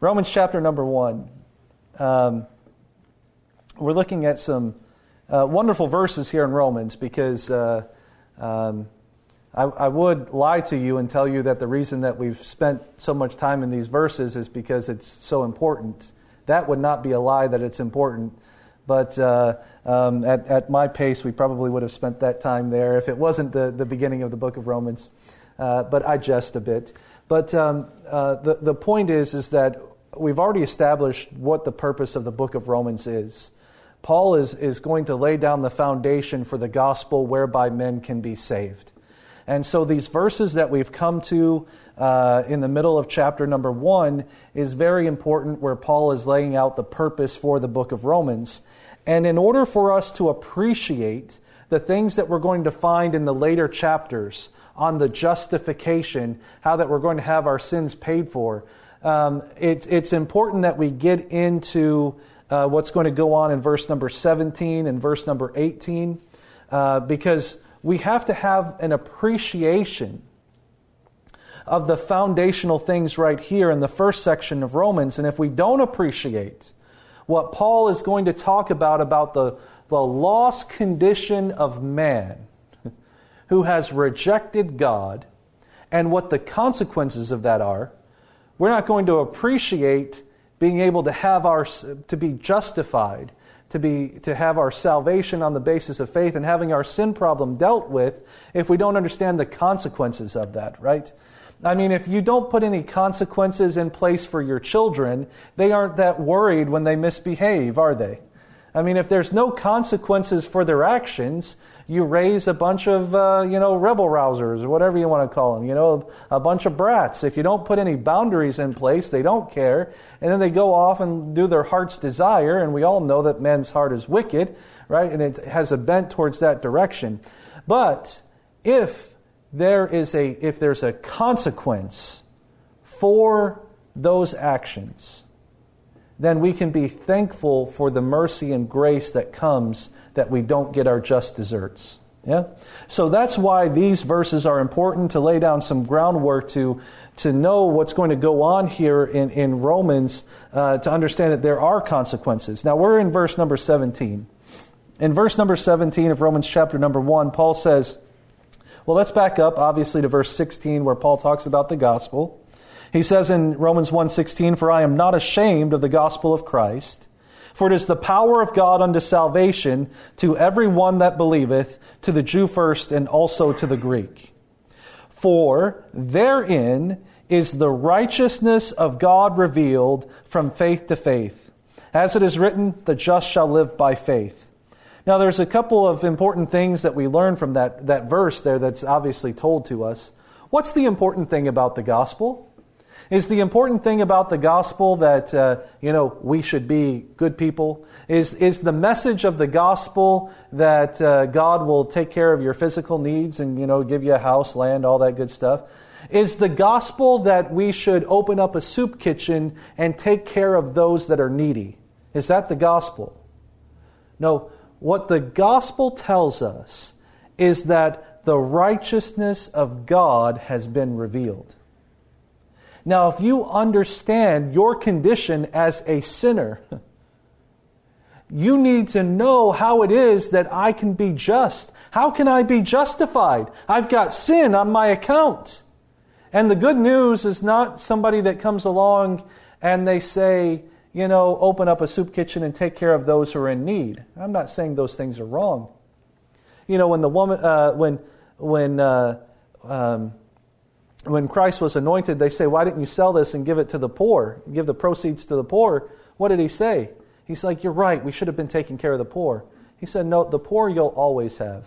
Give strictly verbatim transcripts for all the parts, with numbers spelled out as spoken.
Romans chapter number one. Um, we're looking at some uh, wonderful verses here in Romans because uh, um, I, I would lie to you and tell you that the reason that we've spent so much time in these verses is because it's so important. That would not be a lie that it's important. But uh, um, at, at my pace, we probably would have spent that time there if it wasn't the, the beginning of the book of Romans. Uh, but I jest a bit. But um, uh, the, the point is, is that we've already established what the purpose of the book of Romans is. Paul is, is going to lay down the foundation for the gospel whereby men can be saved. And so these verses that we've come to uh, in the middle of chapter number one is very important, where Paul is laying out the purpose for the book of Romans. And in order for us to appreciate the things that we're going to find in the later chapters on the justification, how that we're going to have our sins paid for, um, it, it's important that we get into uh, what's going to go on in verse number seventeen and verse number eighteen, uh, because we have to have an appreciation of the foundational things right here in the first section of Romans. And if we don't appreciate what Paul is going to talk about, about the, the lost condition of man who has rejected God and what the consequences of that are, we're not going to appreciate being able to have our, to be justified, to be to have our salvation on the basis of faith and having our sin problem dealt with if we don't understand the consequences of that, right? I mean, if you don't put any consequences in place for your children, they aren't that worried when they misbehave, are they? I mean, if there's no consequences for their actions, you raise a bunch of, uh, you know, rebel rousers or whatever you want to call them, you know, a bunch of brats. If you don't put any boundaries in place, they don't care. And then they go off and do their heart's desire. And we all know that man's heart is wicked, right? And it has a bent towards that direction. But if there is a, if there's a consequence for those actions, then we can be thankful for the mercy and grace that comes that we don't get our just deserts. Yeah? So that's why these verses are important, to lay down some groundwork to, to know what's going to go on here in, in Romans, uh, to understand that there are consequences. Now we're in verse number seventeen. In verse number seventeen of Romans chapter number one, Paul says, well, let's back up obviously to verse sixteen, where Paul talks about the gospel. He says in Romans one sixteen, "For I am not ashamed of the gospel of Christ, for it is the power of God unto salvation to every one that believeth, to the Jew first, and also to the Greek. For therein is the righteousness of God revealed from faith to faith. As it is written, the just shall live by faith." Now there's a couple of important things that we learn from that, that verse there that's obviously told to us. What's the important thing about the gospel? Is the important thing about the gospel that, uh, you know, we should be good people? Is is the message of the gospel that uh, God will take care of your physical needs and, you know, give you a house, land, all that good stuff? Is the gospel that we should open up a soup kitchen and take care of those that are needy? Is that the gospel? No, what the gospel tells us is that the righteousness of God has been revealed. Now, if you understand your condition as a sinner, you need to know how it is that I can be just. How can I be justified? I've got sin on my account. And the good news is not somebody that comes along and they say, you know, open up a soup kitchen and take care of those who are in need. I'm not saying those things are wrong. You know, when the woman, uh, when, when, uh, um, When Christ was anointed, they say, "Why didn't you sell this and give it to the poor? Give the proceeds to the poor." What did he say? He's like, "You're right, we should have been taking care of the poor." He said, "No, the poor you'll always have.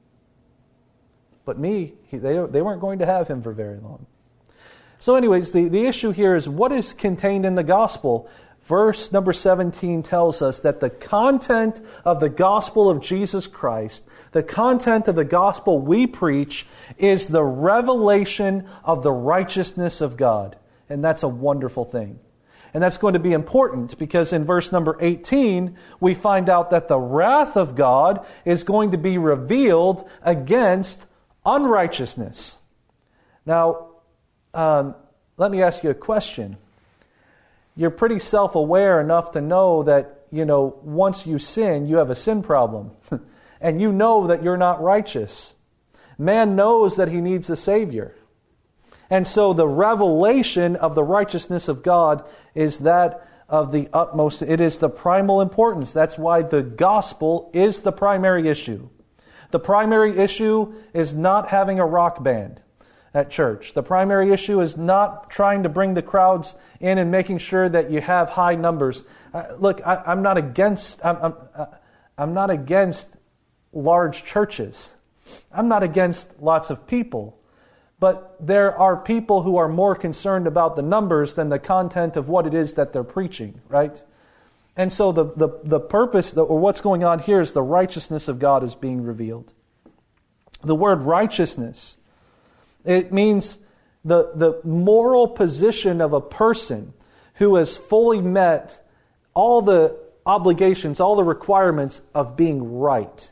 But me, he, they, they weren't going to have him for very long." So anyways, the, the issue here is what is contained in the gospel. Verse number seventeen tells us that the content of the gospel of Jesus Christ, the content of the gospel we preach, is the revelation of the righteousness of God. And that's a wonderful thing. And that's going to be important because in verse number eighteen, we find out that the wrath of God is going to be revealed against unrighteousness. Now, um, let me ask you a question. you're pretty self-aware enough to know that, you know, once you sin, you have a sin problem. And you know that you're not righteous. Man knows that he needs a Savior. And so the revelation of the righteousness of God is that of the utmost. It is the primal importance. That's why the gospel is the primary issue. The primary issue is not having a rock band at church. The primary issue is not trying to bring the crowds in and making sure that you have high numbers. Uh, look, I, I'm not against. I'm, I'm, uh, I'm not against large churches. I'm not against lots of people. But there are people who are more concerned about the numbers than the content of what it is that they're preaching, right? And so the, the, the purpose, or what's going on here is the righteousness of God is being revealed. The word righteousness, it means the, the moral position of a person who has fully met all the obligations, all the requirements of being right.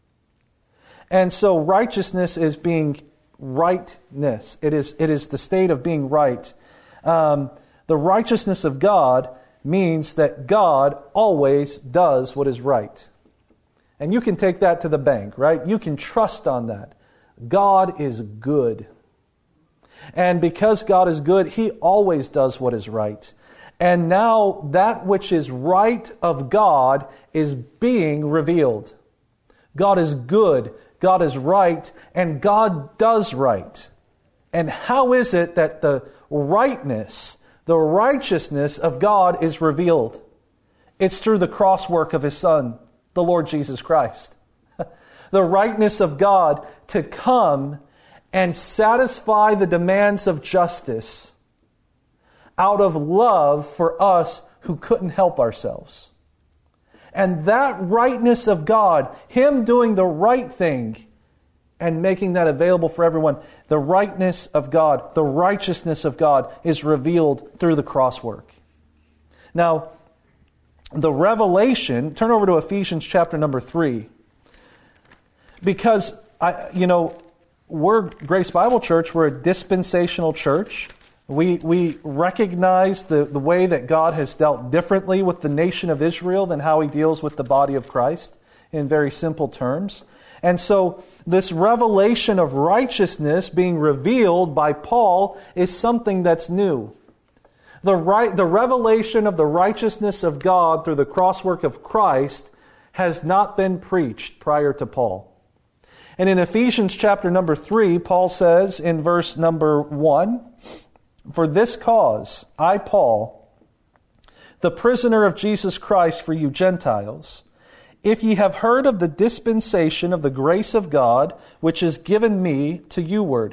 And so righteousness is being rightness. It is, it is the state of being right. Um, the righteousness of God means that God always does what is right. And you can take that to the bank, right? You can trust on that. God is good. And because God is good, He always does what is right. And now that which is right of God is being revealed. God is good. God is right, and God does right. And how is it that the rightness, the righteousness of God is revealed? It's through the cross work of His Son, the Lord Jesus Christ. The rightness of God to come and satisfy the demands of justice out of love for us who couldn't help ourselves. And that rightness of God, Him doing the right thing and making that available for everyone, the rightness of God, the righteousness of God is revealed through the cross work. Now, the revelation, turn over to Ephesians chapter number three. Because, I, you know, we're Grace Bible Church, we're a dispensational church. We we recognize the, the way that God has dealt differently with the nation of Israel than how He deals with the body of Christ in very simple terms. And so this revelation of righteousness being revealed by Paul is something that's new. The right, the revelation of the righteousness of God through the crosswork of Christ has not been preached prior to Paul. And in Ephesians chapter number three, Paul says in verse number one, "For this cause, I, Paul, the prisoner of Jesus Christ for you Gentiles, if ye have heard of the dispensation of the grace of God, which is given me to youward,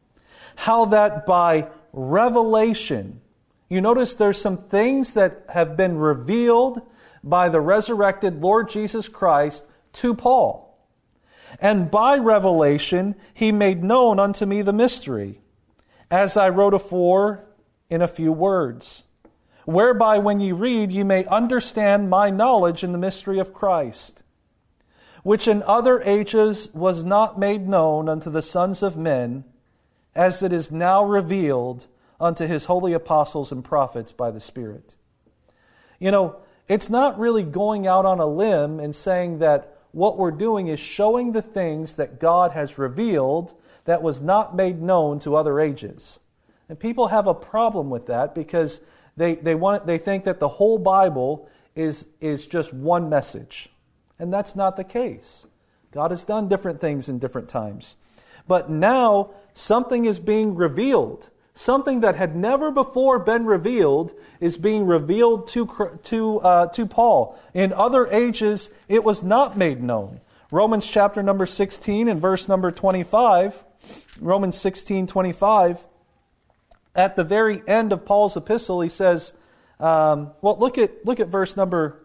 how that by revelation," you notice there's some things that have been revealed by the resurrected Lord Jesus Christ to Paul. "And by revelation he made known unto me the mystery, as I wrote afore in a few words, whereby when ye read ye may understand my knowledge in the mystery of Christ, which in other ages was not made known unto the sons of men, as it is now revealed unto His holy apostles and prophets by the Spirit." You know, it's not really going out on a limb and saying that what we're doing is showing the things that God has revealed that was not made known to other ages. And people have a problem with that because they they want they think that the whole Bible is is just one message. And that's not the case. God has done different things in different times. But now something is being revealed. Something that had never before been revealed is being revealed to to uh, to Paul. In other ages, it was not made known. Romans chapter number sixteen and verse number twenty-five. Romans sixteen twenty-five. At the very end of Paul's epistle, he says, um, "Well, look at look at verse number.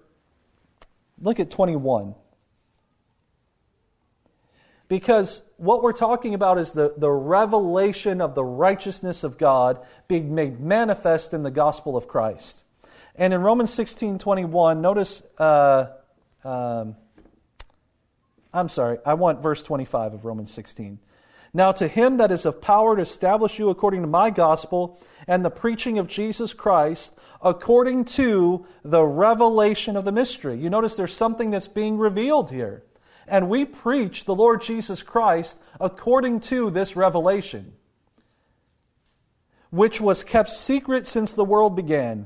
Look at twenty-one." Because what we're talking about is the, the revelation of the righteousness of God being made manifest in the gospel of Christ. And in Romans sixteen twenty-one, notice, uh, um, I'm sorry, I want verse twenty-five of Romans sixteen. Now to him that is of power to establish you according to my gospel and the preaching of Jesus Christ, according to the revelation of the mystery. You notice there's something that's being revealed here. And we preach the Lord Jesus Christ according to this revelation, which was kept secret since the world began,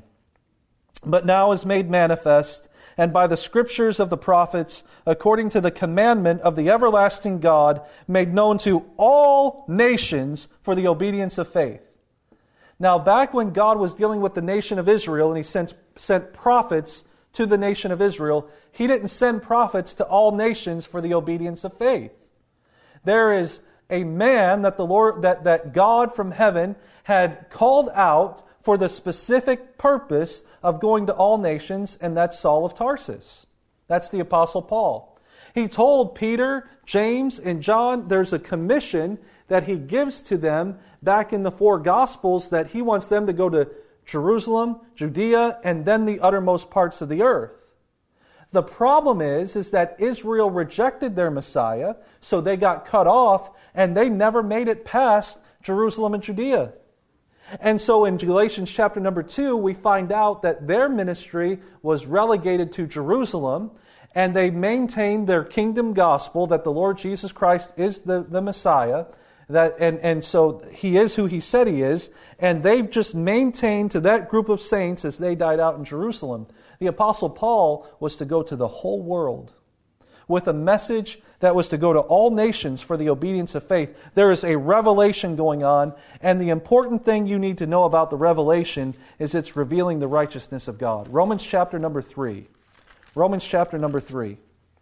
but now is made manifest, and by the scriptures of the prophets, according to the commandment of the everlasting God, made known to all nations for the obedience of faith. Now, back when God was dealing with the nation of Israel, and He sent, sent prophets to the nation of Israel, He didn't send prophets to all nations for the obedience of faith. There is a man that the Lord, that, that God from heaven had called out for the specific purpose of going to all nations, and that's Saul of Tarsus. That's the Apostle Paul. He told Peter, James, and John there's a commission that he gives to them back in the four Gospels that he wants them to go to Jerusalem, Judea, and then the uttermost parts of the earth. The problem is, is that Israel rejected their Messiah, so they got cut off, and they never made it past Jerusalem and Judea. And so in Galatians chapter number two, we find out that their ministry was relegated to Jerusalem, and they maintained their kingdom gospel that the Lord Jesus Christ is the, the Messiah, that and, and so He is who He said He is, and they've just maintained to that group of saints as they died out in Jerusalem. The Apostle Paul was to go to the whole world with a message that was to go to all nations for the obedience of faith. There is a revelation going on, and the important thing you need to know about the revelation is it's revealing the righteousness of God. Romans chapter number three. Romans chapter number three.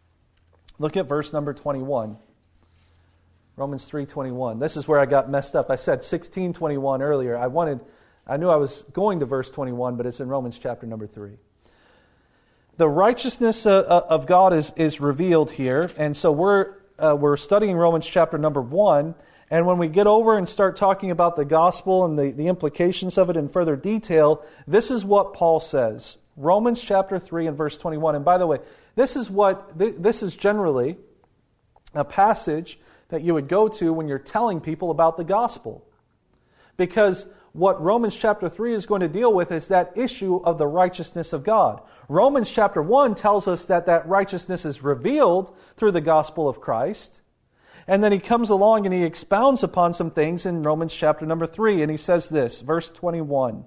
Look at verse number twenty-one. Romans three twenty-one. This is where I got messed up. I said sixteen twenty-one earlier. I wanted, I knew I was going to verse twenty-one, but it's in Romans chapter number three. The righteousness of God is, is revealed here, and so we're uh, we're studying Romans chapter number one, and when we get over and start talking about the gospel and the, the implications of it in further detail, this is what Paul says. Romans chapter three and verse twenty-one. And by the way, this is what this is generally a passage that you would go to when you're telling people about the gospel. Because what Romans chapter three is going to deal with is that issue of the righteousness of God. Romans chapter one tells us that that righteousness is revealed through the gospel of Christ. And then he comes along and he expounds upon some things in Romans chapter number three. And he says this, verse twenty-one.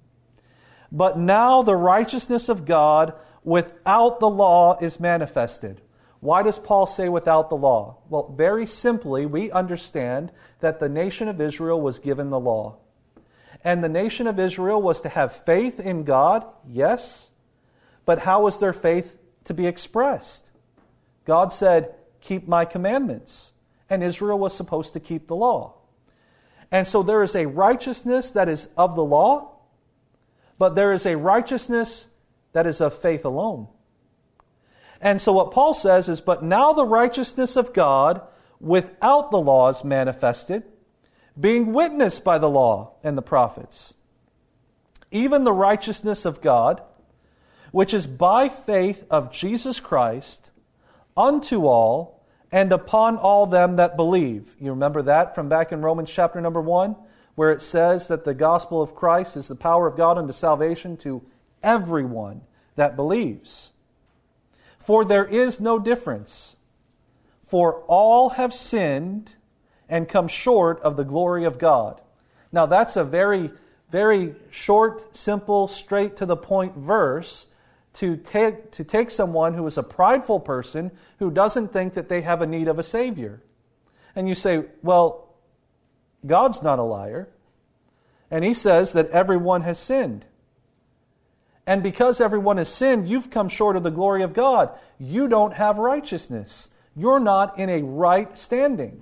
But now the righteousness of God without the law is manifested. Why does Paul say without the law? Well, very simply, we understand that the nation of Israel was given the law. And the nation of Israel was to have faith in God, yes. But how was their faith to be expressed? God said, keep my commandments. And Israel was supposed to keep the law. And so there is a righteousness that is of the law, but there is a righteousness that is of faith alone. And so what Paul says is, but now the righteousness of God without the law is manifested, being witnessed by the law and the prophets, even the righteousness of God, which is by faith of Jesus Christ, unto all and upon all them that believe. You remember that from back in Romans chapter number one, where it says that the gospel of Christ is the power of God unto salvation to everyone that believes. For there is no difference, for all have sinned and come short of the glory of God. Now that's a very, very short, simple, straight to the point verse to take, to take someone who is a prideful person who doesn't think that they have a need of a Savior. And you say, well, God's not a liar. And He says that everyone has sinned. And because everyone has sinned, you've come short of the glory of God. You don't have righteousness. You're not in a right standing.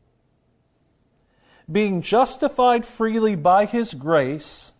Being justified freely by His grace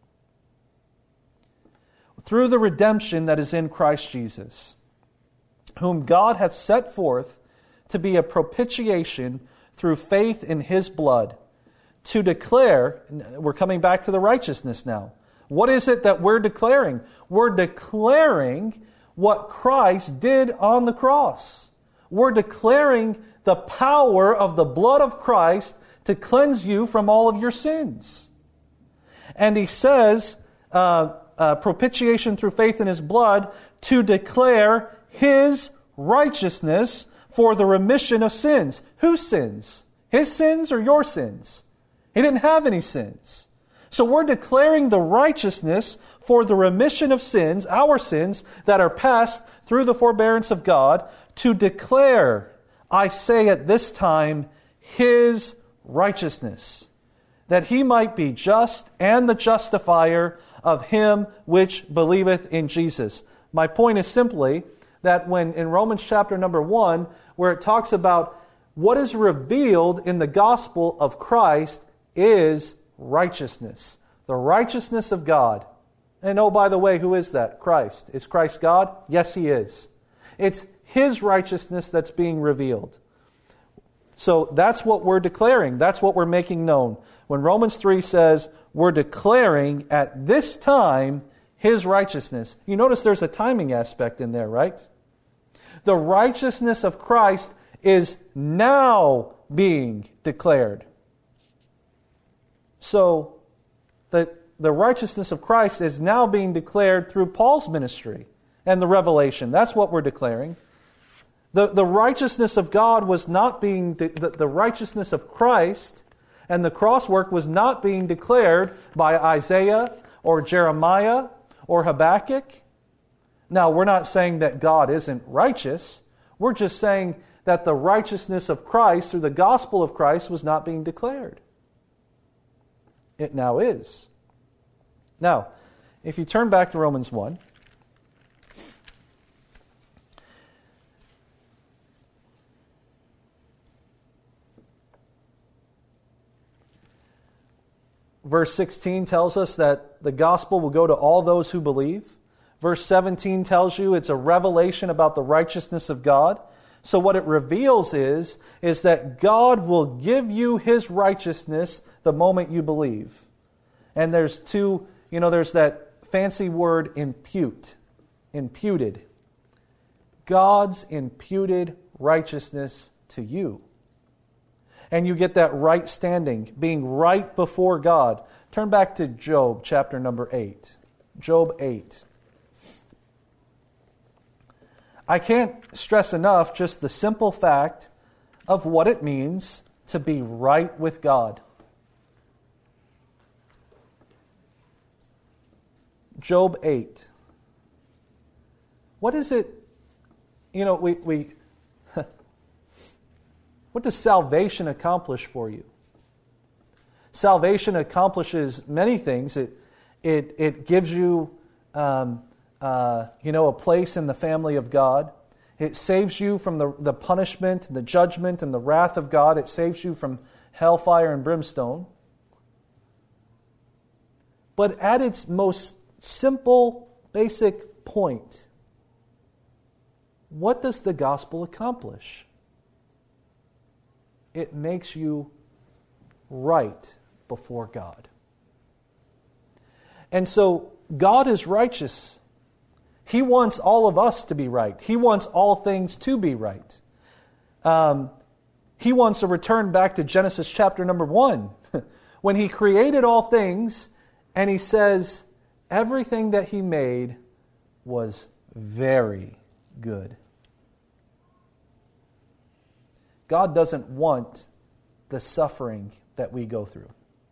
through the redemption that is in Christ Jesus, whom God hath set forth to be a propitiation through faith in His blood, to declare, we're coming back to the righteousness now. What is it that we're declaring? We're declaring what Christ did on the cross. We're declaring the power of the blood of Christ to cleanse you from all of your sins. And he says, uh, uh, propitiation through faith in His blood to declare His righteousness for the remission of sins. Whose sins? His sins or your sins? He didn't have any sins. So we're declaring the righteousness for the remission of sins, our sins, that are passed through the forbearance of God, to declare, I say at this time, His righteousness, that He might be just and the justifier of him which believeth in Jesus. My point is simply that when in Romans chapter number one, where it talks about what is revealed in the gospel of Christ is righteousness. The righteousness of God. And oh, by the way, who is that? Christ. Is Christ God? Yes, He is. It's His righteousness that's being revealed. So that's what we're declaring. That's what we're making known. When Romans three says, we're declaring at this time His righteousness. You notice there's a timing aspect in there, right? The righteousness of Christ is now being declared. So, the, the righteousness of Christ is now being declared through Paul's ministry and the revelation. That's what we're declaring. The, the righteousness of God was not being, de- the, the righteousness of Christ and the cross work was not being declared by Isaiah or Jeremiah or Habakkuk. Now, we're not saying that God isn't righteous. We're just saying that the righteousness of Christ through the gospel of Christ was not being declared. It now is. Now, if you turn back to Romans one, verse sixteen tells us that the gospel will go to all those who believe. Verse seventeen tells you it's a revelation about the righteousness of God. So what it reveals is, is that God will give you His righteousness the moment you believe. And there's two, you know, there's that fancy word impute, imputed. God's imputed righteousness to you. And you get that right standing, being right before God. Turn back to Job chapter number eight. Job eight. I can't stress enough just the simple fact of what it means to be right with God. Job eight. What is it? You know, we, we what does salvation accomplish for you? Salvation accomplishes many things. It it it gives you um, uh, you know a place in the family of God. It saves you from the, the punishment, the judgment, and the wrath of God. It saves you from hellfire and brimstone. But at its most simple, basic point, what does the gospel accomplish? It makes you right before God. And so God is righteous. He wants all of us to be right. He wants all things to be right. Um, he wants to return back to Genesis chapter number one, when He created all things, and He says, everything that He made was very good. God doesn't want the suffering that we go through.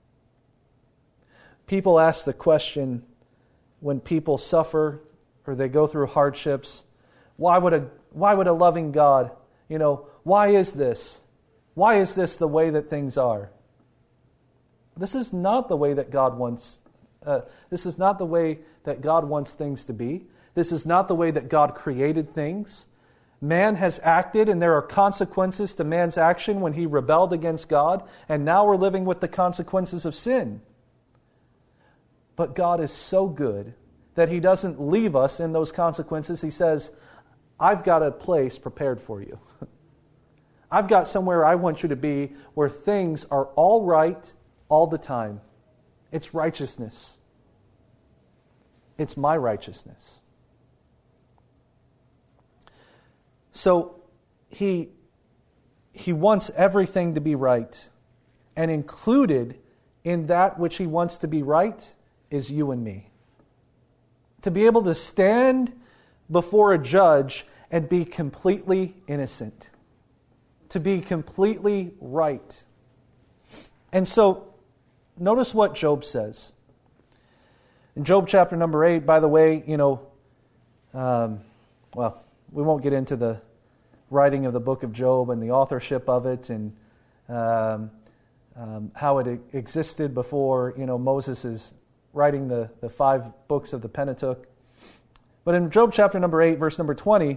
People ask the question when people suffer or they go through hardships, why would a why would a loving God, you know, why is this? Why is this the way that things are? This is not the way that God wants uh, this is not the way that God wants things to be. This is not the way that God created things. Man has acted, and there are consequences to man's action when he rebelled against God, and now we're living with the consequences of sin. But God is so good that He doesn't leave us in those consequences. He says, I've got a place prepared for you. I've got somewhere I want you to be where things are all right all the time. It's righteousness. It's my righteousness. So He He wants everything to be right. And included in that which He wants to be right is you and me. To be able to stand before a judge and be completely innocent. To be completely right. And so, notice what Job says. In Job chapter number eight, by the way, you know, um, well, we won't get into the writing of the book of Job and the authorship of it and um, um, how it existed before, you know, Moses is writing the, the five books of the Pentateuch. But in Job chapter number eight, verse number twenty,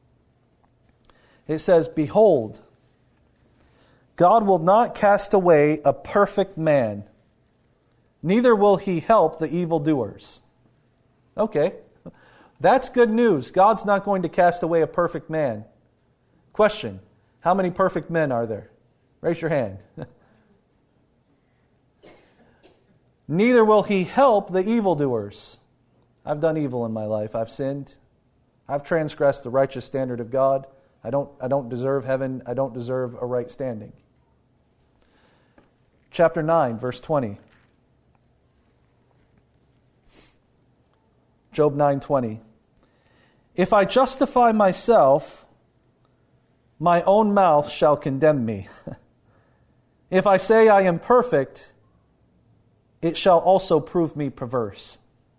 it says, "Behold, God will not cast away a perfect man, neither will He help the evildoers." Okay, that's good news. God's not going to cast away a perfect man. Question, how many perfect men are there? Raise your hand. Neither will He help the evildoers. I've done evil in my life. I've sinned. I've transgressed the righteous standard of God. I don't, I don't deserve heaven. I don't deserve a right standing. Chapter nine, verse twenty. Job nine twenty. "If I justify myself, my own mouth shall condemn me. If I say I am perfect, it shall also prove me perverse."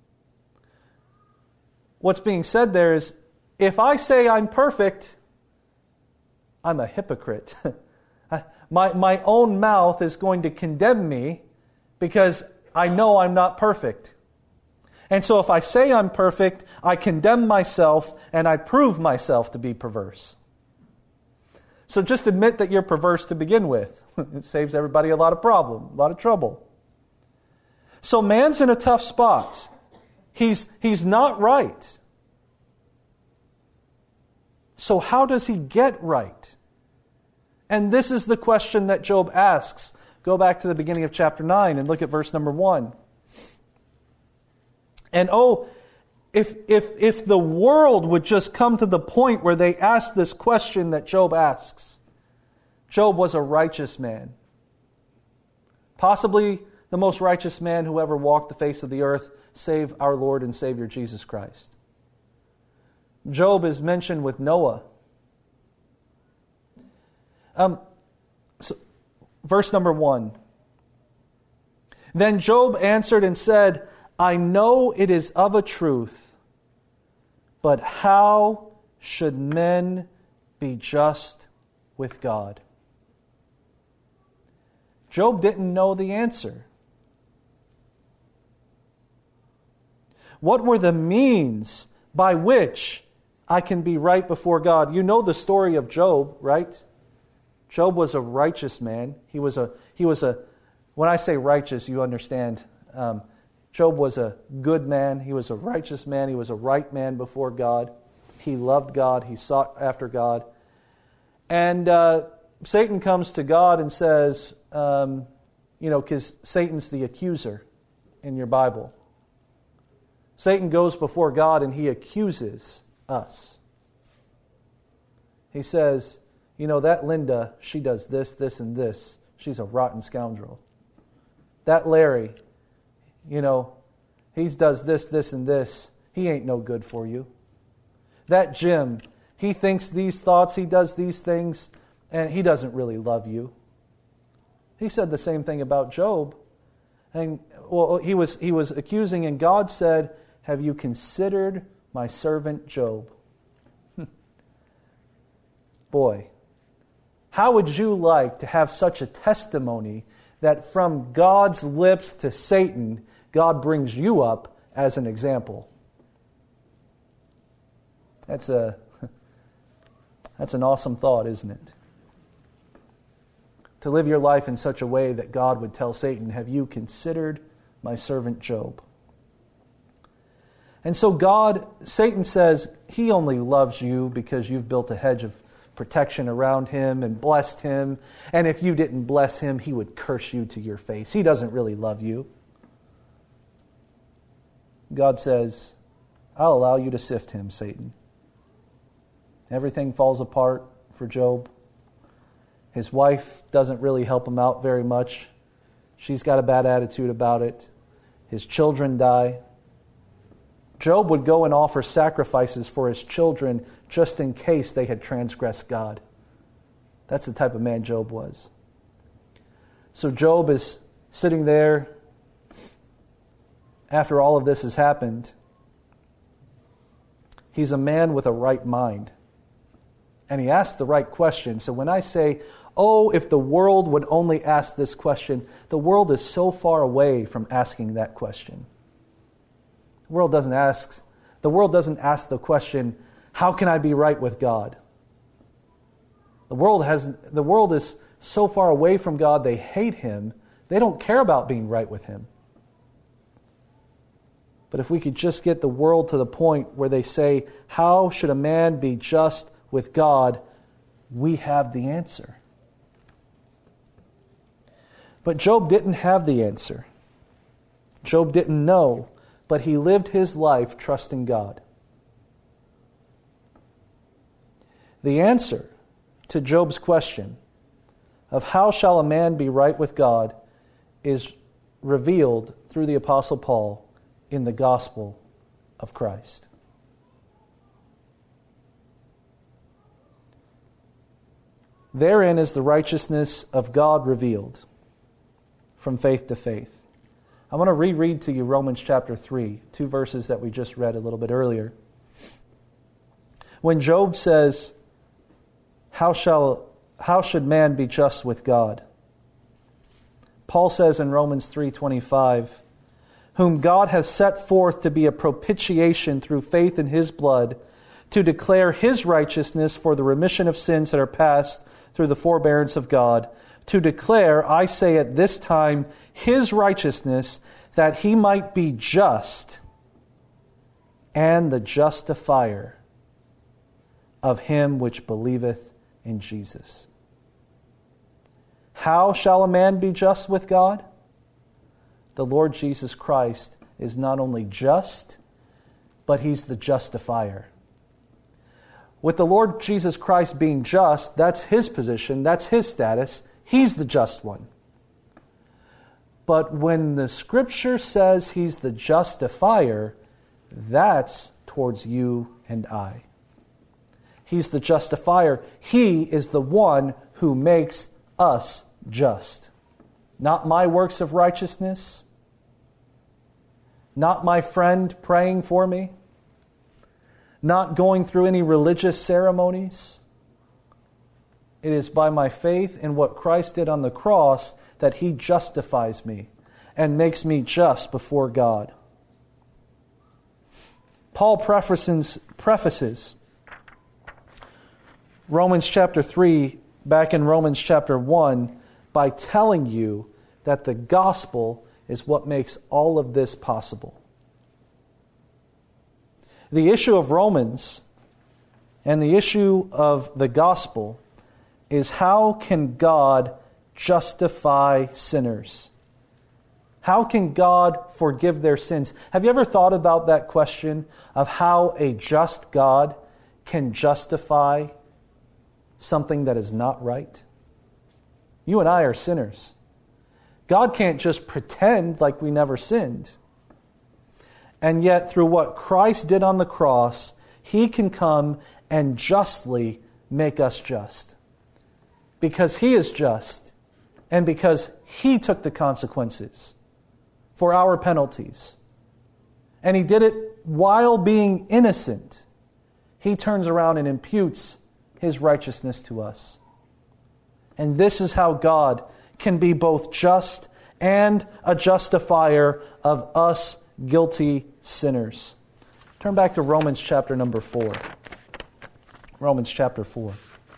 What's being said there is, if I say I'm perfect, I'm a hypocrite. my, my own mouth is going to condemn me because I know I'm not perfect. And so if I say I'm perfect, I condemn myself and I prove myself to be perverse. So just admit that you're perverse to begin with. It saves everybody a lot of problem, a lot of trouble. So man's in a tough spot. He's, he's not right. So how does he get right? And this is the question that Job asks. Go back to the beginning of chapter nine and look at verse number one. And oh, if, if, if the world would just come to the point where they ask this question that Job asks. Job was a righteous man. Possibly the most righteous man who ever walked the face of the earth, save our Lord and Savior Jesus Christ. Job is mentioned with Noah. Um, so, verse number one. "Then Job answered and said, I know it is of a truth, but how should men be just with God?" Job didn't know the answer. What were the means by which I can be right before God? You know the story of Job, right? Job was a righteous man. He was a, he was a, when I say righteous, you understand. Um, Job was a good man. He was a righteous man. He was a right man before God. He loved God. He sought after God. And uh, Satan comes to God and says, um, you know, because Satan's the accuser in your Bible. Satan goes before God and he accuses us. He says, you know, that Linda, she does this, this, and this. She's a rotten scoundrel. That Larry, you know, he does this, this, and this. He ain't no good for you. That Jim, he thinks these thoughts, he does these things, and he doesn't really love you. He said the same thing about Job. And well, he was he was accusing, and God said, have you considered my servant Job? Boy, how would you like to have such a testimony that from God's lips to Satan, God brings you up as an example? That's a that's an awesome thought, isn't it? To live your life in such a way that God would tell Satan, have you considered my servant Job? And so God, Satan says, he only loves you because you've built a hedge of protection around him and blessed him. And if you didn't bless him, he would curse you to your face. He doesn't really love you. God says, I'll allow you to sift him, Satan. Everything falls apart for Job. His wife doesn't really help him out very much. She's got a bad attitude about it. His children die. Job would go and offer sacrifices for his children just in case they had transgressed God. That's the type of man Job was. So Job is sitting there after all of this has happened. He's a man with a right mind. And he asks the right question. So when I say, oh, if the world would only ask this question, the world is so far away from asking that question. The world doesn't ask, the world doesn't ask the question, how can I be right with God? The world has the world is so far away from God, they hate Him. They don't care about being right with Him. But if we could just get the world to the point where they say, how should a man be just with God? We have the answer. But Job didn't have the answer. Job didn't know, but he lived his life trusting God. The answer to Job's question of how shall a man be right with God is revealed through the Apostle Paul in the gospel of Christ. Therein is the righteousness of God revealed from faith to faith. I want to reread to you Romans chapter three, two verses that we just read a little bit earlier. When Job says, How shall how should man be just with God? Paul says in Romans three twenty-five, whom God hath set forth to be a propitiation through faith in His blood, to declare His righteousness for the remission of sins that are past through the forbearance of God, to declare, I say at this time, His righteousness, that He might be just and the justifier of him which believeth in Jesus. How shall a man be just with God? The Lord Jesus Christ is not only just, but He's the justifier. With the Lord Jesus Christ being just, that's His position, that's His status. He's the just one. But when the Scripture says He's the justifier, that's towards you and I. He's the justifier. He is the one who makes us just. Not my works of righteousness. Not my friend praying for me. Not going through any religious ceremonies. It is by my faith in what Christ did on the cross that He justifies me and makes me just before God. Paul prefaces, prefaces Romans chapter three, back in Romans chapter one, by telling you that the gospel is what makes all of this possible. The issue of Romans and the issue of the gospel is how can God justify sinners? How can God forgive their sins? Have you ever thought about that question of how a just God can justify something that is not right? You and I are sinners. God can't just pretend like we never sinned. And yet, through what Christ did on the cross, He can come and justly make us just. Because He is just, and because He took the consequences for our penalties. And He did it while being innocent. He turns around and imputes His righteousness to us. And this is how God can be both just and a justifier of us guilty sinners. Turn back to Romans chapter number four. Romans chapter four.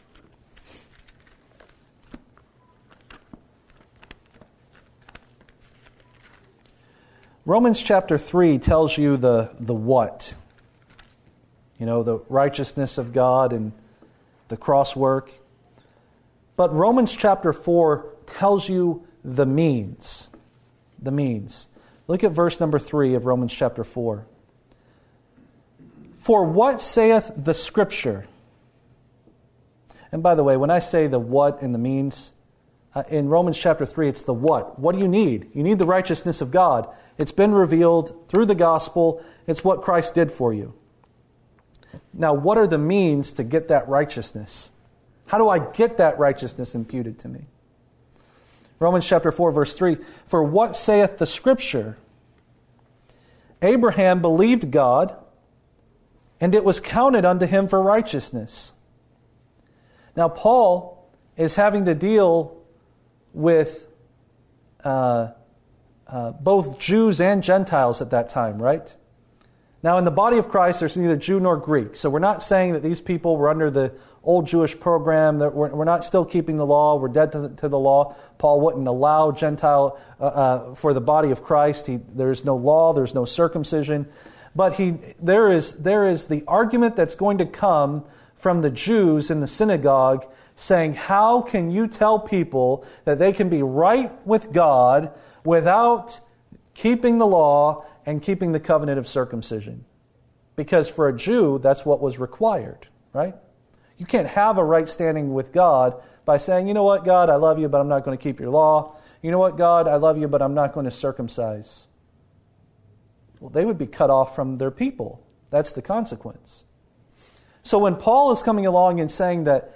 Romans chapter three tells you the, the what. You know, the righteousness of God and the cross work. But Romans chapter four tells you the means. The means. Look at verse number three of Romans chapter four. For what saith the Scripture? And by the way, when I say the what and the means, uh, in Romans chapter three, it's the what. What do you need? You need the righteousness of God. It's been revealed through the gospel. It's what Christ did for you. Now, what are the means to get that righteousness? How do I get that righteousness imputed to me? Romans chapter four, verse three, for what saith the Scripture? Abraham believed God, and it was counted unto him for righteousness. Now, Paul is having to deal with uh, uh, both Jews and Gentiles at that time, right? Now, in the body of Christ, there's neither Jew nor Greek. So we're not saying that these people were under the old Jewish program, that we're, we're not still keeping the law, we're dead to the, to the law. Paul wouldn't allow Gentile uh, uh, for the body of Christ. He, there's no law, there's no circumcision. But he, there is, there is the argument that's going to come from the Jews in the synagogue saying, how can you tell people that they can be right with God without keeping the law and keeping the covenant of circumcision? Because for a Jew, that's what was required, right? You can't have a right standing with God by saying, you know what, God, I love you, but I'm not going to keep your law. You know what, God, I love you, but I'm not going to circumcise. Well, they would be cut off from their people. That's the consequence. So when Paul is coming along and saying that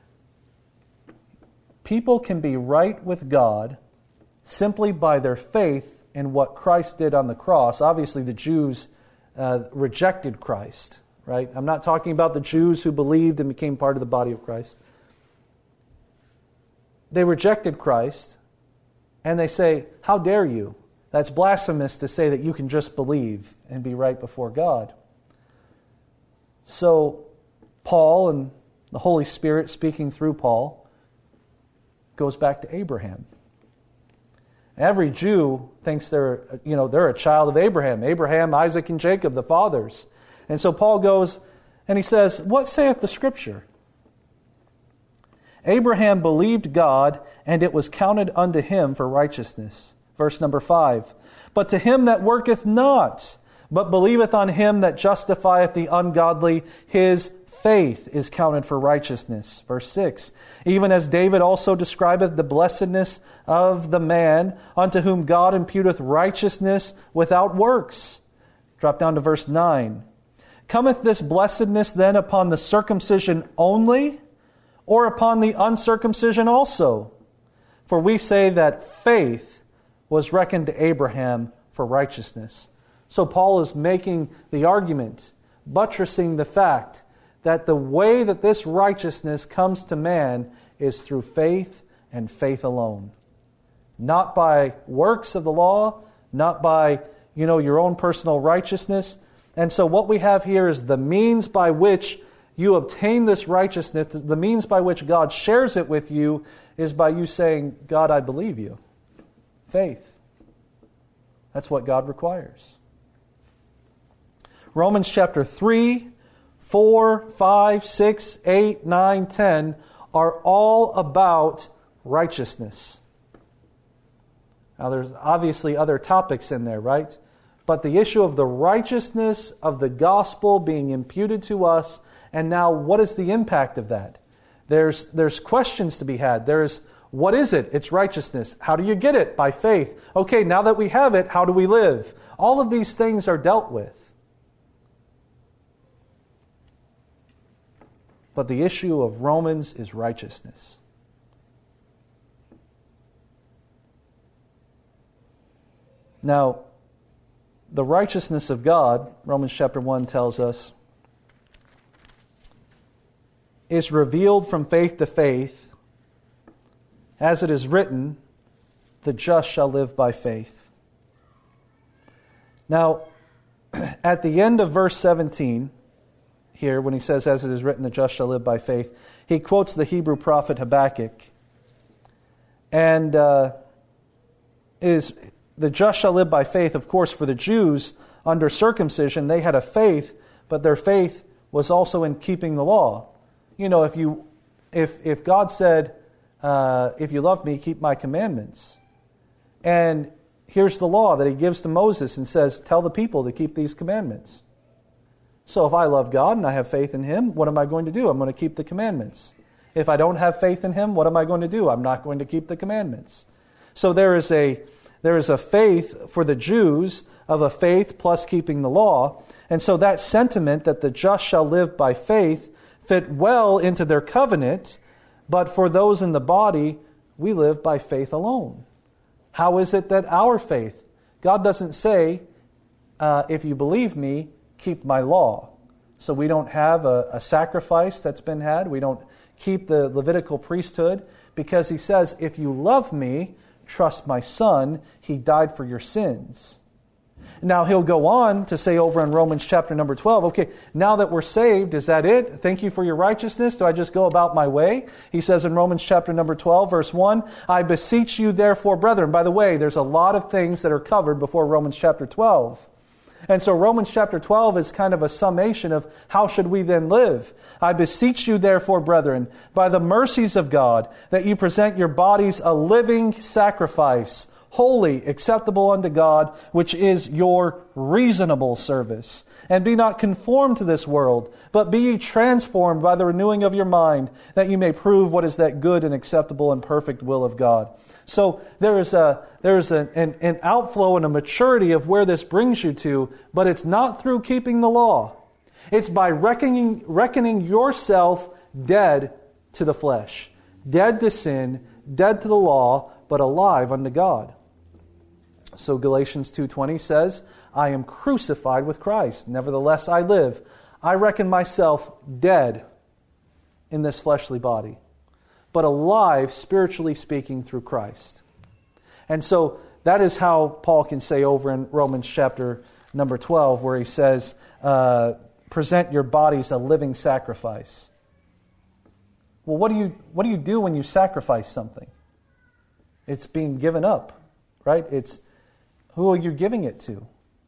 people can be right with God simply by their faith in what Christ did on the cross. Obviously, the Jews uh, rejected Christ, right? I'm not talking about the Jews who believed and became part of the body of Christ. They rejected Christ, and they say, how dare you? That's blasphemous to say that you can just believe and be right before God. So, Paul and the Holy Spirit speaking through Paul goes back to Abraham. Every Jew thinks they're, you know, they're a child of Abraham. Abraham, Isaac, and Jacob, the fathers. And so Paul goes and he says, what saith the Scripture? Abraham believed God, and it was counted unto him for righteousness. Verse number five. But to him that worketh not, but believeth on him that justifieth the ungodly, his faith is counted for righteousness. Verse six. Even as David also describeth the blessedness of the man unto whom God imputeth righteousness without works. Drop down to verse nine. Cometh this blessedness then upon the circumcision only, or upon the uncircumcision also? For we say that faith was reckoned to Abraham for righteousness. So Paul is making the argument, buttressing the fact that the way that this righteousness comes to man is through faith and faith alone. Not by works of the law, not by, you know, your own personal righteousness. And so what we have here is the means by which you obtain this righteousness, the means by which God shares it with you is by you saying, God, I believe you. Faith. That's what God requires. Romans chapter three, four, five, six, eight, nine, ten are all about righteousness. Now there's obviously other topics in there, right? But the issue of the righteousness of the gospel being imputed to us, and now what is the impact of that? There's, there's questions to be had. There's, what is it? It's righteousness. How do you get it? By faith. Okay, now that we have it, how do we live? All of these things are dealt with. But the issue of Romans is righteousness. Now, the righteousness of God, Romans chapter one tells us, is revealed from faith to faith, as it is written, the just shall live by faith. Now, at the end of verse seventeen, here, when he says, as it is written, the just shall live by faith, he quotes the Hebrew prophet Habakkuk. And uh, is the just shall live by faith, of course, for the Jews under circumcision, they had a faith, but their faith was also in keeping the law. You know, if you, if if God said, uh, if you love me, keep my commandments. And here's the law that he gives to Moses and says, tell the people to keep these commandments. So if I love God and I have faith in him, what am I going to do? I'm going to keep the commandments. If I don't have faith in him, what am I going to do? I'm not going to keep the commandments. So there is a there is a faith for the Jews of a faith plus keeping the law. And so that sentiment that the just shall live by faith fit well into their covenant, but for those in the body, we live by faith alone. How is it that our faith? God doesn't say, uh, if you believe me, keep my law. So we don't have a, a sacrifice that's been had. We don't keep the Levitical priesthood, because he says, if you love me, trust my Son. He died for your sins. Now he'll go on to say over in Romans chapter number twelve, okay, now that we're saved, is that it? Thank you for your righteousness. Do I just go about my way? He says in Romans chapter number twelve, verse one, I beseech you therefore, brethren. By the way, there's a lot of things that are covered before Romans chapter twelve. And so Romans chapter twelve is kind of a summation of how should we then live. I beseech you therefore, brethren, by the mercies of God, that you present your bodies a living sacrifice, holy, acceptable unto God, which is your reasonable service. And be not conformed to this world, but be ye transformed by the renewing of your mind, that you may prove what is that good and acceptable and perfect will of God. So there is a there is a, an, an outflow and a maturity of where this brings you to, but it's not through keeping the law. It's by reckoning, reckoning yourself dead to the flesh, dead to sin, dead to the law, but alive unto God. So Galatians two twenty says, I am crucified with Christ. Nevertheless I live. I reckon myself dead in this fleshly body, but alive, spiritually speaking, through Christ. And so that is how Paul can say over in Romans chapter number twelve, where he says, uh, present your bodies a living sacrifice. Well, what do you what do you do when you sacrifice something? It's being given up, right? It's who are you giving it to?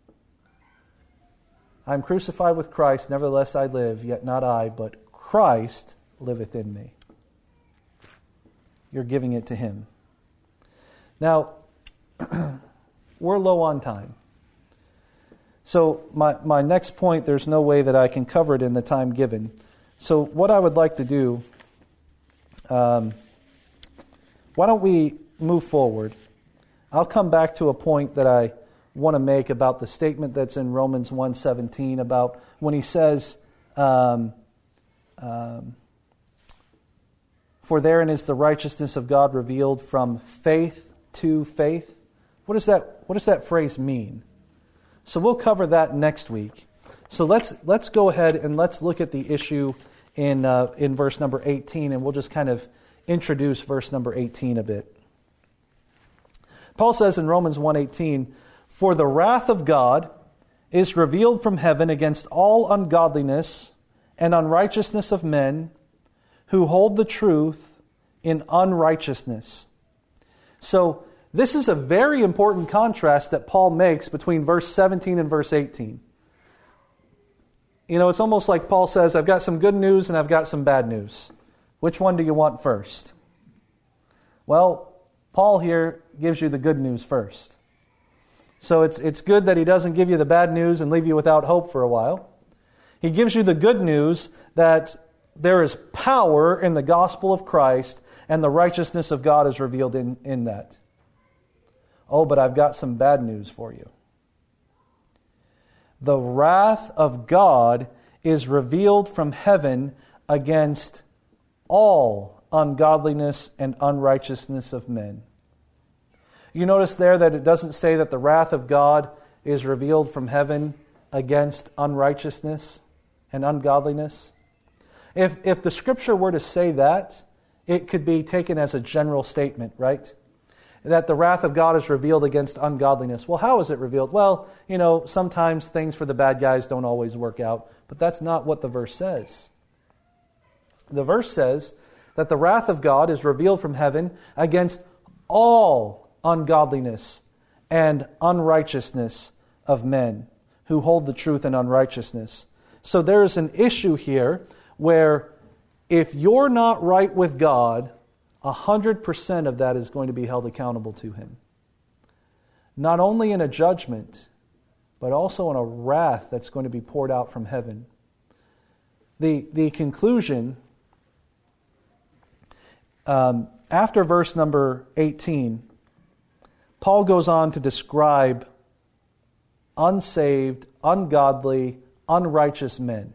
I am crucified with Christ, nevertheless I live, yet not I, but Christ liveth in me. You're giving it to Him. Now, we're low on time. So my, my next point, there's no way that I can cover it in the time given. So what I would like to do, um, why don't we move forward? I'll come back to a point that I want to make about the statement that's in Romans one seventeen about when he says, um, um, for therein is the righteousness of God revealed from faith to faith. What does that, what does that phrase mean? So we'll cover that next week. So let's let's go ahead and let's look at the issue in uh, in verse number eighteen, and we'll just kind of introduce verse number eighteen a bit. Paul says in Romans one eighteen, for the wrath of God is revealed from heaven against all ungodliness and unrighteousness of men who hold the truth in unrighteousness. So this is a very important contrast that Paul makes between verse seventeen and verse eighteen. You know, it's almost like Paul says, I've got some good news and I've got some bad news. Which one do you want first? Well, Paul here gives you the good news first. So it's it's good that he doesn't give you the bad news and leave you without hope for a while. He gives you the good news that there is power in the gospel of Christ and the righteousness of God is revealed in, in that. Oh, but I've got some bad news for you. The wrath of God is revealed from heaven against all ungodliness and unrighteousness of men. You notice there that it doesn't say that the wrath of God is revealed from heaven against unrighteousness and ungodliness. If if the Scripture were to say that, it could be taken as a general statement, right? That the wrath of God is revealed against ungodliness. Well, how is it revealed? Well, you know, sometimes things for the bad guys don't always work out, but that's not what the verse says. The verse says that the wrath of God is revealed from heaven against all ungodliness and unrighteousness of men who hold the truth in unrighteousness. So there is an issue here where if you're not right with God, a hundred percent of that is going to be held accountable to Him. Not only in a judgment, but also in a wrath that's going to be poured out from heaven. The, the conclusion Um, after verse number eighteen, Paul goes on to describe unsaved, ungodly, unrighteous men.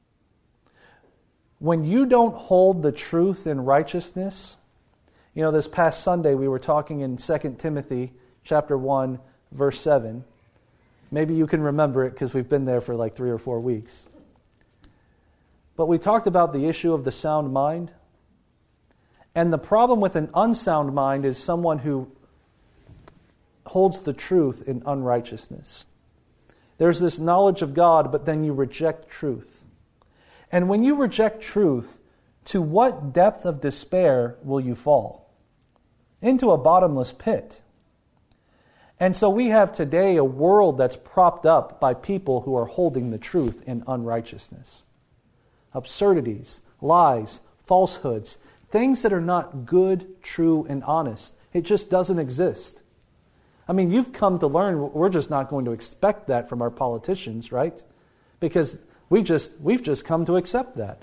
When you don't hold the truth in righteousness, you know, this past Sunday we were talking in Second Timothy chapter one, verse seven. Maybe you can remember it because we've been there for like three or four weeks. But we talked about the issue of the sound mind. And the problem with an unsound mind is someone who holds the truth in unrighteousness. There's this knowledge of God, but then you reject truth. And when you reject truth, to what depth of despair will you fall? Into a bottomless pit. And so we have today a world that's propped up by people who are holding the truth in unrighteousness. Absurdities, lies, falsehoods, things that are not good, true, and honest. It just doesn't exist. I mean, you've come to learn we're just not going to expect that from our politicians, right? Because we just we've just come to accept that.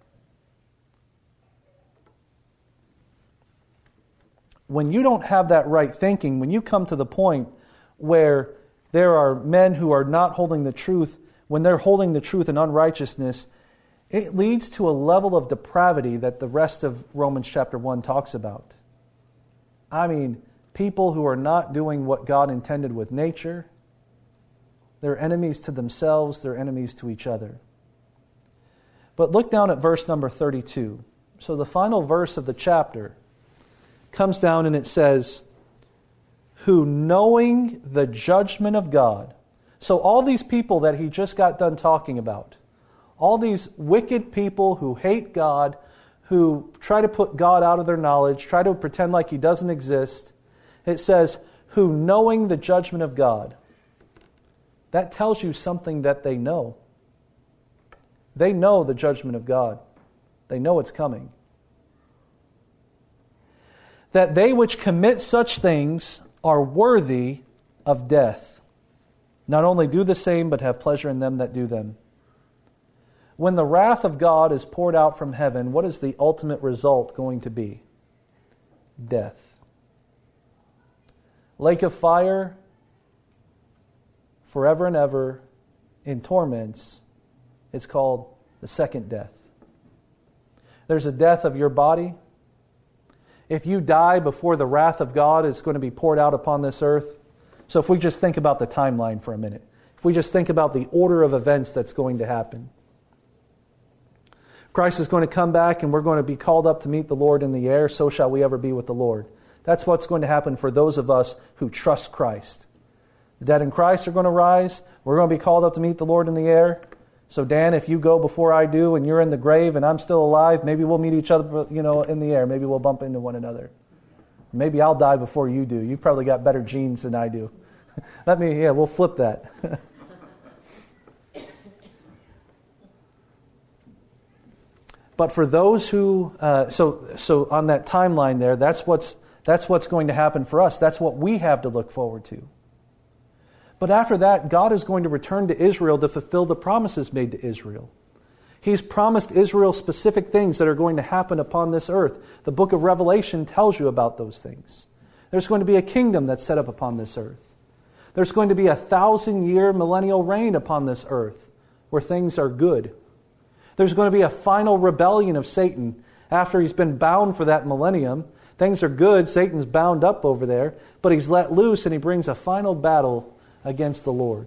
When you don't have that right thinking, when you come to the point where there are men who are not holding the truth, when they're holding the truth in unrighteousness, it leads to a level of depravity that the rest of Romans chapter one talks about. I mean, people who are not doing what God intended with nature, they're enemies to themselves, they're enemies to each other. But look down at verse number thirty-two. So the final verse of the chapter comes down and it says, who knowing the judgment of God. So all these people that he just got done talking about, all these wicked people who hate God, who try to put God out of their knowledge, try to pretend like he doesn't exist, it says, who knowing the judgment of God. That tells you something that they know. They know the judgment of God. They know it's coming. That they which commit such things are worthy of death. Not only do the same, but have pleasure in them that do them. When the wrath of God is poured out from heaven, what is the ultimate result going to be? Death. Lake of fire, forever and ever, in torments. It's called the second death. There's a death of your body. If you die before the wrath of God is going to be poured out upon this earth. So if we just think about the timeline for a minute. If we just think about the order of events that's going to happen. Christ is going to come back and we're going to be called up to meet the Lord in the air. So shall we ever be with the Lord. That's what's going to happen for those of us who trust Christ. The dead in Christ are going to rise. We're going to be called up to meet the Lord in the air. So Dan, if you go before I do and you're in the grave and I'm still alive, maybe we'll meet each other, you know, in the air. Maybe we'll bump into one another. Maybe I'll die before you do. You've probably got better genes than I do. Let me, yeah, we'll flip that. But for those who, uh, so so on that timeline there, that's what's that's what's going to happen for us. That's what we have to look forward to. But after that, God is going to return to Israel to fulfill the promises made to Israel. He's promised Israel specific things that are going to happen upon this earth. The book of Revelation tells you about those things. There's going to be a kingdom that's set up upon this earth. There's going to be a thousand-year millennial reign upon this earth where things are good. There's going to be a final rebellion of Satan after he's been bound for that millennium. Things are good. Satan's bound up over there, but he's let loose and he brings a final battle against the Lord.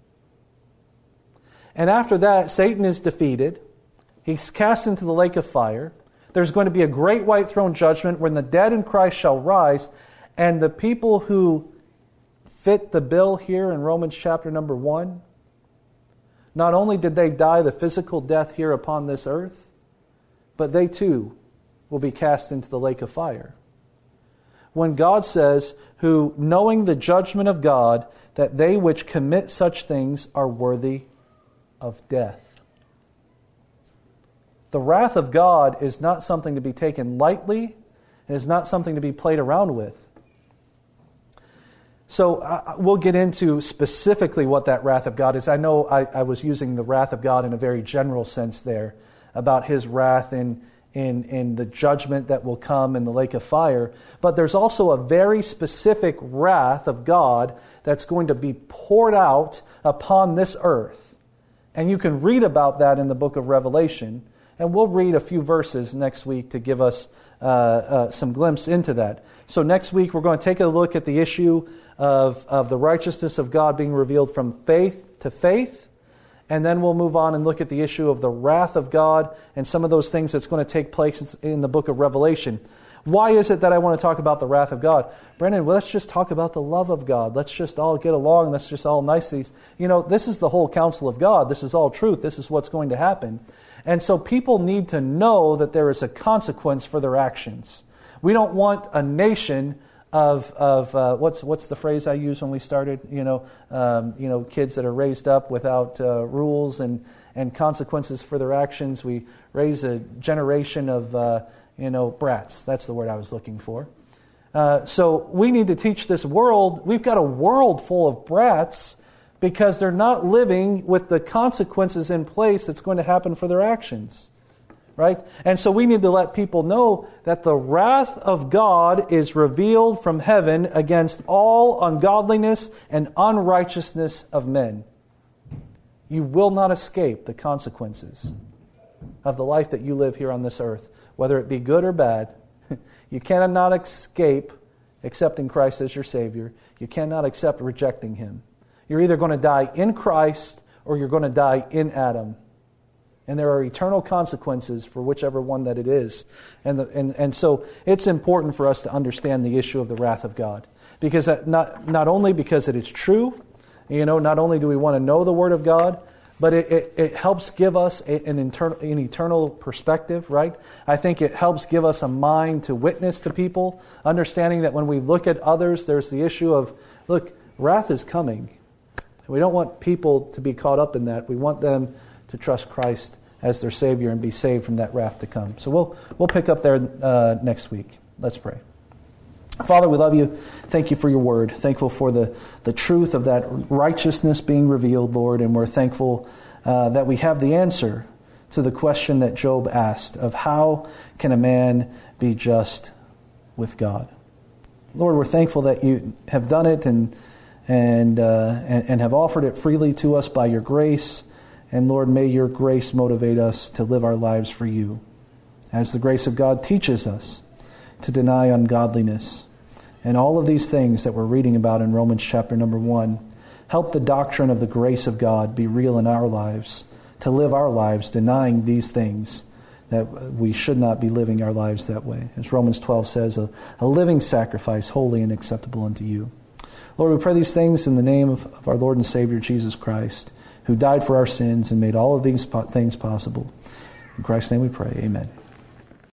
And after that, Satan is defeated. He's cast into the lake of fire. There's going to be a great white throne judgment when the dead in Christ shall rise, and the people who fit the bill here in Romans chapter number one, not only did they die the physical death here upon this earth, but they too will be cast into the lake of fire. When God says, who knowing the judgment of God, that they which commit such things are worthy of death. The wrath of God is not something to be taken lightly. It is not something to be played around with. So uh, we'll get into specifically what that wrath of God is. I know I, I was using the wrath of God in a very general sense there, about His wrath in, in, in the judgment that will come in the lake of fire. But there's also a very specific wrath of God that's going to be poured out upon this earth. And you can read about that in the book of Revelation. And we'll read a few verses next week to give us uh, uh, some glimpse into that. So next week we're going to take a look at the issue of, of the righteousness of God being revealed from faith to faith. And then we'll move on and look at the issue of the wrath of God and some of those things that's going to take place in the book of Revelation. Why is it that I want to talk about the wrath of God? Brendan, well, let's just talk about the love of God. Let's just all get along. Let's just all niceties. You know, this is the whole counsel of God. This is all truth. This is what's going to happen. And so people need to know that there is a consequence for their actions. We don't want a nation of of uh, what's what's the phrase I used when we started? You know, um, you know, kids that are raised up without uh, rules and and consequences for their actions. We raise a generation of uh, you know brats. That's the word I was looking for. Uh, so we need to teach this world. We've got a world full of brats because they're not living with the consequences in place that's going to happen for their actions. Right? And so we need to let people know that the wrath of God is revealed from heaven against all ungodliness and unrighteousness of men. You will not escape the consequences of the life that you live here on this earth, whether it be good or bad. You cannot escape accepting Christ as your Savior. You cannot accept rejecting Him. You're either going to die in Christ or you're going to die in Adam. And there are eternal consequences for whichever one that it is. And, the, and and so it's important for us to understand the issue of the wrath of God. Because that not, not only because it is true, you know, not only do we want to know the Word of God, but it, it, it helps give us a, an, internal, an eternal perspective, right? I think it helps give us a mind to witness to people, understanding that when we look at others, there's the issue of, look, wrath is coming. We don't want people to be caught up in that. We want them to trust Christ as their Savior and be saved from that wrath to come. So we'll we'll pick up there uh, next week. Let's pray. Father, we love you. Thank you for your word. Thankful for the, the truth of that righteousness being revealed, Lord, and we're thankful uh, that we have the answer to the question that Job asked of how can a man be just with God? Lord, we're thankful that you have done it and and uh, and, and have offered it freely to us by your grace. And Lord, may your grace motivate us to live our lives for you. As the grace of God teaches us to deny ungodliness. And all of these things that we're reading about in Romans chapter number one, help the doctrine of the grace of God be real in our lives, to live our lives denying these things, that we should not be living our lives that way. As Romans twelve says, a, a living sacrifice, holy and acceptable unto you. Lord, we pray these things in the name of, of our Lord and Savior, Jesus Christ, who died for our sins and made all of these things possible. In Christ's name we pray. Amen.